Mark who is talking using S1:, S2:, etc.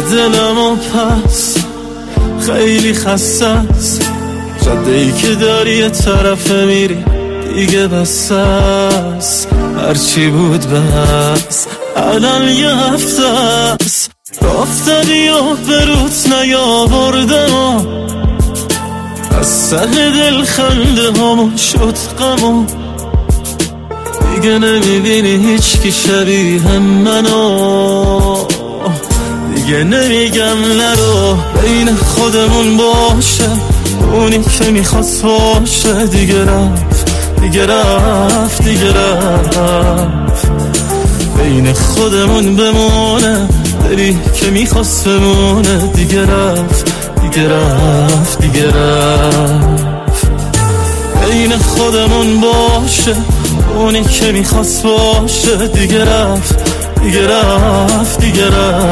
S1: دلم و پس خیلی خسته است، جاده ای که داری یه طرف میری دیگه بس است، هرچی بود بس الان یه هفته است، رفتنی و بروت نیاوردم، از ته دل خنده همون شد غمو، دیگه نمیبینی هیچ کی شبیه منو، دیگه نمیگم نرو بین خودمون باشه، اونی که میخواست باشه دیگه رفت دیگه رفت دیگه رفت، بین خودمون بمونه، دلی که میخواست بمونه دیگه رفت دیگه رفت دیگه رفت، بین خودمون باشه، اونی که میخواست باشه دیگه رفت دیگه رفت دیگه رفت.